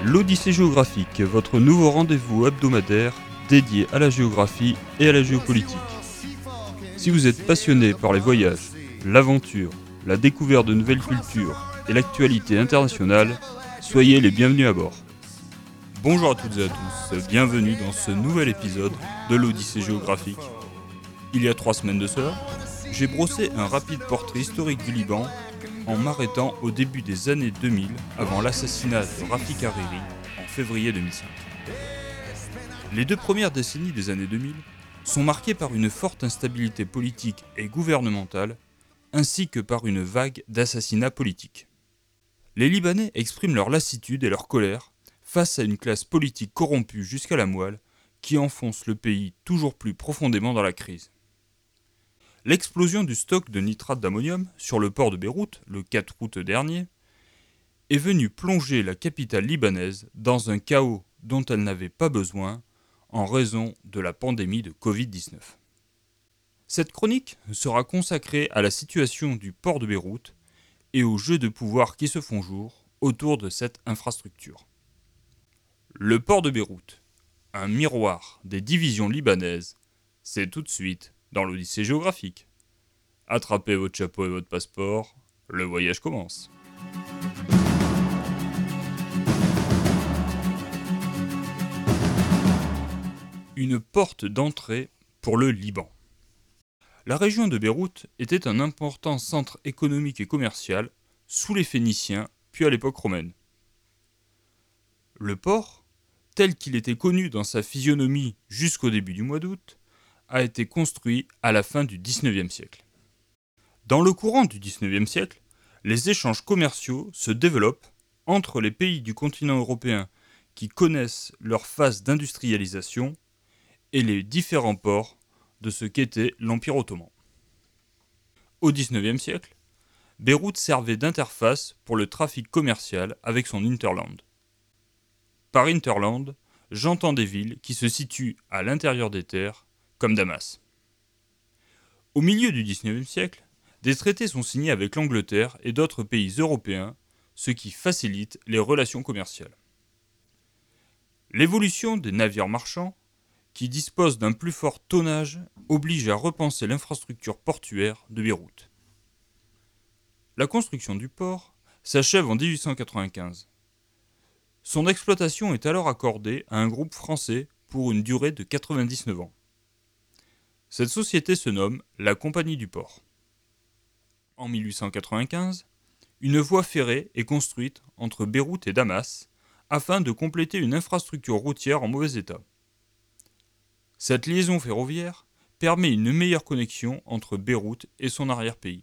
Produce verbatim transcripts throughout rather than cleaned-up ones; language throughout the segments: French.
L'Odyssée géographique, votre nouveau rendez-vous hebdomadaire dédié à la géographie et à la géopolitique. Si vous êtes passionné par les voyages, l'aventure, la découverte de nouvelles cultures et l'actualité internationale, soyez les bienvenus à bord. Bonjour à toutes et à tous, bienvenue dans ce nouvel épisode de l'Odyssée géographique. Il y a trois semaines de cela, j'ai brossé un rapide portrait historique du Liban en m'arrêtant au début des années deux mille, avant l'assassinat de Rafik Hariri en février deux mille cinq. Les deux premières décennies des années deux mille sont marquées par une forte instabilité politique et gouvernementale, ainsi que par une vague d'assassinats politiques. Les Libanais expriment leur lassitude et leur colère face à une classe politique corrompue jusqu'à la moelle qui enfonce le pays toujours plus profondément dans la crise. L'explosion du stock de nitrate d'ammonium sur le port de Beyrouth, le quatre août dernier, est venue plonger la capitale libanaise dans un chaos dont elle n'avait pas besoin en raison de la pandémie de covid dix-neuf. Cette chronique sera consacrée à la situation du port de Beyrouth et aux jeux de pouvoir qui se font jour autour de cette infrastructure. Le port de Beyrouth, un miroir des divisions libanaises, c'est tout de suite dans l'Odyssée géographique. Attrapez votre chapeau et votre passeport, le voyage commence. Une porte d'entrée pour le Liban. La région de Beyrouth était un important centre économique et commercial sous les Phéniciens puis à l'époque romaine. Le port, tel qu'il était connu dans sa physionomie jusqu'au début du mois d'août, a été construit à la fin du dix-neuvième siècle. Dans le courant du dix-neuvième siècle, les échanges commerciaux se développent entre les pays du continent européen qui connaissent leur phase d'industrialisation et les différents ports de ce qu'était l'Empire ottoman. Au dix-neuvième siècle, Beyrouth servait d'interface pour le trafic commercial avec son hinterland. Par hinterland, j'entends des villes qui se situent à l'intérieur des terres, comme Damas. Au milieu du dix-neuvième siècle, des traités sont signés avec l'Angleterre et d'autres pays européens, ce qui facilite les relations commerciales. L'évolution des navires marchands, qui disposent d'un plus fort tonnage, oblige à repenser l'infrastructure portuaire de Beyrouth. La construction du port s'achève en dix-huit cent quatre-vingt-quinze. Son exploitation est alors accordée à un groupe français pour une durée de quatre-vingt-dix-neuf ans. Cette société se nomme la Compagnie du Port. En mille huit cent quatre-vingt-quinze, une voie ferrée est construite entre Beyrouth et Damas afin de compléter une infrastructure routière en mauvais état. Cette liaison ferroviaire permet une meilleure connexion entre Beyrouth et son arrière-pays.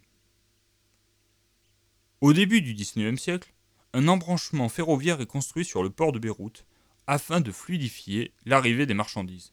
Au début du dix-neuvième siècle, un embranchement ferroviaire est construit sur le port de Beyrouth afin de fluidifier l'arrivée des marchandises.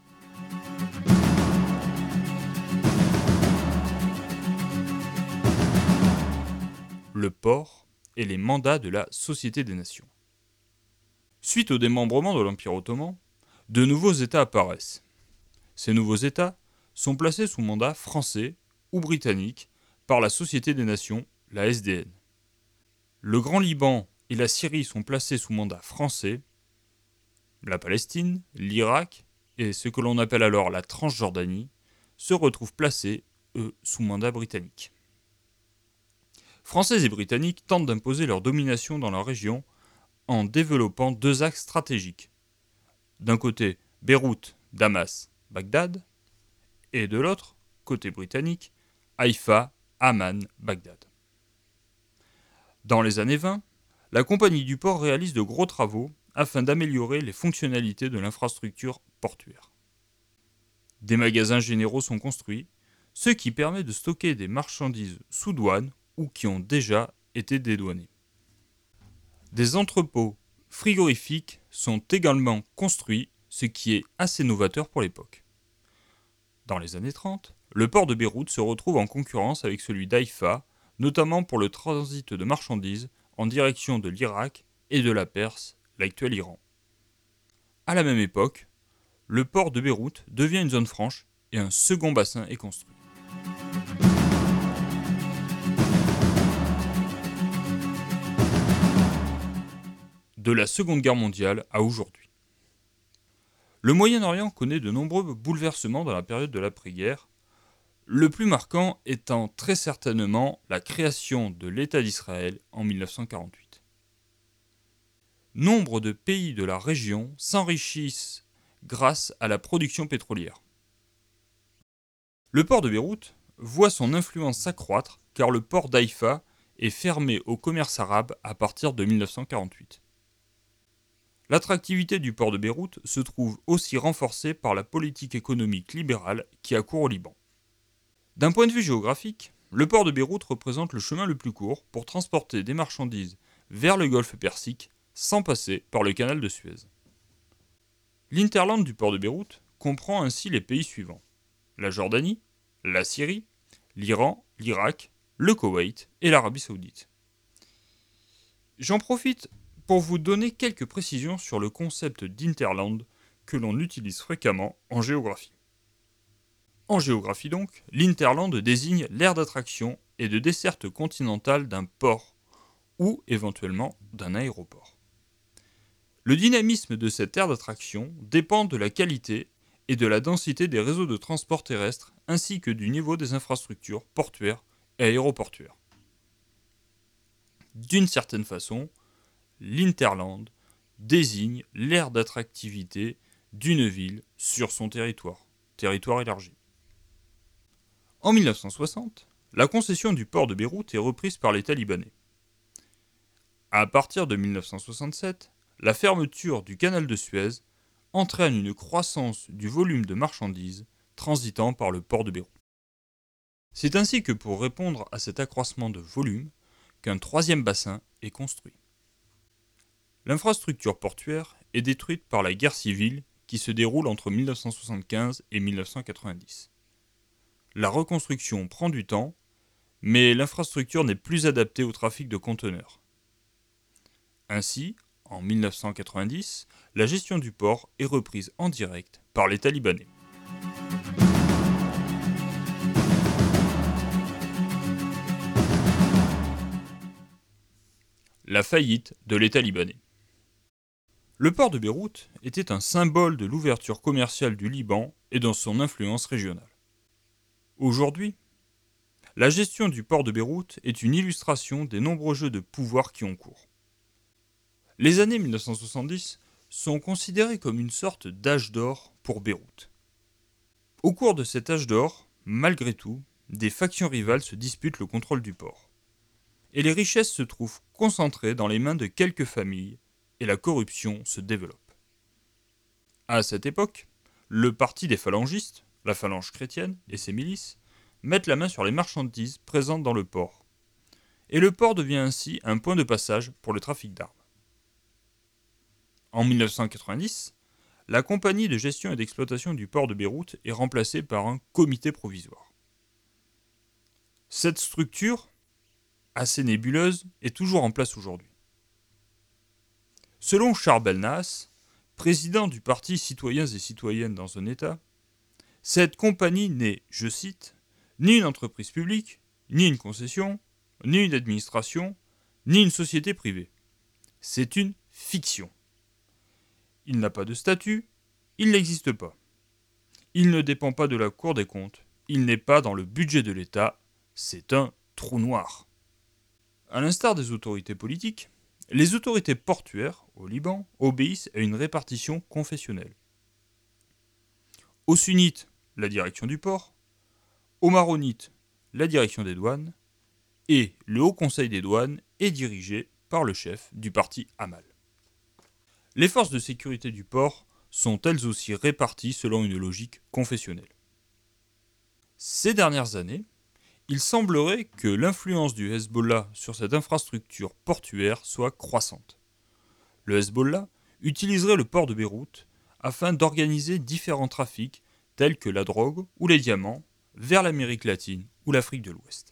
Le port et les mandats de la Société des Nations. Suite au démembrement de l'Empire ottoman, de nouveaux États apparaissent. Ces nouveaux États sont placés sous mandat français ou britannique par la Société des Nations, la S D N. Le Grand Liban et la Syrie sont placés sous mandat français. La Palestine, l'Irak et ce que l'on appelle alors la Transjordanie se retrouvent placés, eux, sous mandat britannique. Français et Britanniques tentent d'imposer leur domination dans la région en développant deux axes stratégiques. D'un côté, Beyrouth, Damas, Bagdad, et de l'autre, côté britannique, Haïfa, Amman, Bagdad. Dans les années vingt, la Compagnie du Port réalise de gros travaux afin d'améliorer les fonctionnalités de l'infrastructure portuaire. Des magasins généraux sont construits, ce qui permet de stocker des marchandises sous douane ou qui ont déjà été dédouanés. Des entrepôts frigorifiques sont également construits, ce qui est assez novateur pour l'époque. Dans les années trente, le port de Beyrouth se retrouve en concurrence avec celui d'Haïfa, notamment pour le transit de marchandises en direction de l'Irak et de la Perse, l'actuel Iran. À la même époque, le port de Beyrouth devient une zone franche et un second bassin est construit. De de la Seconde Guerre mondiale à aujourd'hui. Le Moyen-Orient connaît de nombreux bouleversements dans la période de l'après-guerre, le plus marquant étant très certainement la création de l'État d'Israël en mille neuf cent quarante-huit. Nombre de pays de la région s'enrichissent grâce à la production pétrolière. Le port de Beyrouth voit son influence s'accroître car le port d'Haïfa est fermé au commerce arabe à partir de mille neuf cent quarante-huit. L'attractivité du port de Beyrouth se trouve aussi renforcée par la politique économique libérale qui a cours au Liban. D'un point de vue géographique, le port de Beyrouth représente le chemin le plus court pour transporter des marchandises vers le golfe Persique sans passer par le canal de Suez. L'hinterland du port de Beyrouth comprend ainsi les pays suivants: la Jordanie, la Syrie, l'Iran, l'Irak, le Koweït et l'Arabie Saoudite. J'en profite pour vous donner quelques précisions sur le concept d'interland que l'on utilise fréquemment en géographie. En géographie donc, l'interland désigne l'aire d'attraction et de desserte continentale d'un port ou éventuellement d'un aéroport. Le dynamisme de cette aire d'attraction dépend de la qualité et de la densité des réseaux de transport terrestre ainsi que du niveau des infrastructures portuaires et aéroportuaires. D'une certaine façon, l'interland désigne l'aire d'attractivité d'une ville sur son territoire, territoire élargi. En mille neuf cent soixante, la concession du port de Beyrouth est reprise par l'État libanais. À partir de mille neuf cent soixante-sept, la fermeture du canal de Suez entraîne une croissance du volume de marchandises transitant par le port de Beyrouth. C'est ainsi que pour répondre à cet accroissement de volume, qu'un troisième bassin est construit. L'infrastructure portuaire est détruite par la guerre civile qui se déroule entre mille neuf cent soixante-quinze et mille neuf cent quatre-vingt-dix. La reconstruction prend du temps, mais l'infrastructure n'est plus adaptée au trafic de conteneurs. Ainsi, en mille neuf cent quatre-vingt-dix, la gestion du port est reprise en direct par l'État libanais. La faillite de l'État libanais. Le port de Beyrouth était un symbole de l'ouverture commerciale du Liban et de son influence régionale. Aujourd'hui, la gestion du port de Beyrouth est une illustration des nombreux jeux de pouvoir qui ont cours. Les années mille neuf cent soixante-dix sont considérées comme une sorte d'âge d'or pour Beyrouth. Au cours de cet âge d'or, malgré tout, des factions rivales se disputent le contrôle du port. Et les richesses se trouvent concentrées dans les mains de quelques familles et la corruption se développe. À cette époque, le parti des phalangistes, la phalange chrétienne et ses milices, mettent la main sur les marchandises présentes dans le port. Et le port devient ainsi un point de passage pour le trafic d'armes. En mille neuf cent quatre-vingt-dix, la compagnie de gestion et d'exploitation du port de Beyrouth est remplacée par un comité provisoire. Cette structure, assez nébuleuse, est toujours en place aujourd'hui. Selon Charles Belnas, président du parti Citoyens et Citoyennes dans un État, cette compagnie n'est, je cite, ni une entreprise publique, ni une concession, ni une administration, ni une société privée. C'est une fiction. Il n'a pas de statut, il n'existe pas. Il ne dépend pas de la Cour des comptes, il n'est pas dans le budget de l'État, c'est un trou noir. À l'instar des autorités politiques, les autorités portuaires au Liban obéissent à une répartition confessionnelle. Aux sunnites, la direction du port, aux maronites, la direction des douanes, et le Haut Conseil des douanes est dirigé par le chef du parti Amal. Les forces de sécurité du port sont elles aussi réparties selon une logique confessionnelle. Ces dernières années, il semblerait que l'influence du Hezbollah sur cette infrastructure portuaire soit croissante. Le Hezbollah utiliserait le port de Beyrouth afin d'organiser différents trafics tels que la drogue ou les diamants vers l'Amérique latine ou l'Afrique de l'Ouest.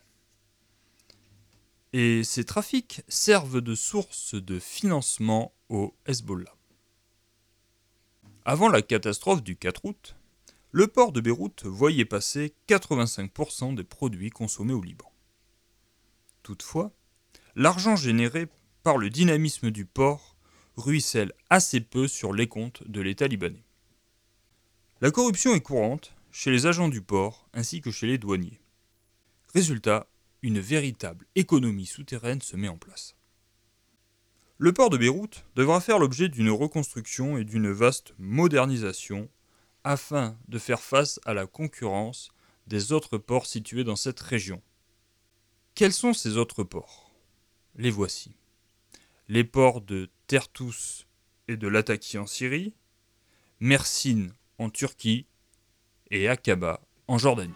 Et ces trafics servent de source de financement au Hezbollah. Avant la catastrophe du quatre août, le port de Beyrouth voyait passer quatre-vingt-cinq pour cent des produits consommés au Liban. Toutefois, l'argent généré par le dynamisme du port ruisselle assez peu sur les comptes de l'État libanais. La corruption est courante chez les agents du port ainsi que chez les douaniers. Résultat, une véritable économie souterraine se met en place. Le port de Beyrouth devra faire l'objet d'une reconstruction et d'une vaste modernisation afin de faire face à la concurrence des autres ports situés dans cette région. Quels sont ces autres ports ? Les voici. Les ports de Tertous et de Latakia en Syrie, Mersin en Turquie et Aqaba en Jordanie.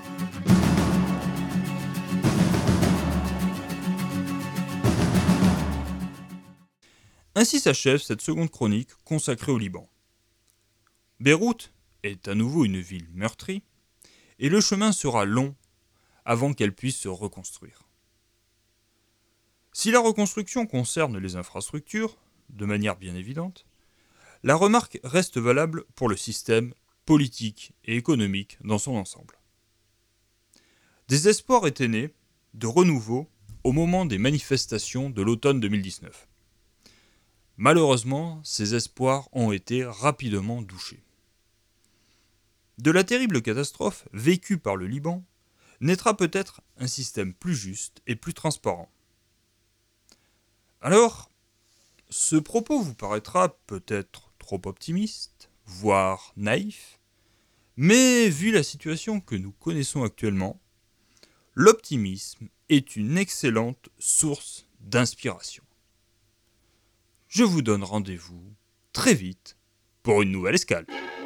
Ainsi s'achève cette seconde chronique consacrée au Liban. Beyrouth est à nouveau une ville meurtrie, et le chemin sera long avant qu'elle puisse se reconstruire. Si la reconstruction concerne les infrastructures, de manière bien évidente, la remarque reste valable pour le système politique et économique dans son ensemble. Des espoirs étaient nés de renouveau au moment des manifestations de l'automne deux mille dix-neuf. Malheureusement, ces espoirs ont été rapidement douchés. De la terrible catastrophe vécue par le Liban naîtra peut-être un système plus juste et plus transparent. Alors, ce propos vous paraîtra peut-être trop optimiste, voire naïf, mais vu la situation que nous connaissons actuellement, l'optimisme est une excellente source d'inspiration. Je vous donne rendez-vous très vite pour une nouvelle escale.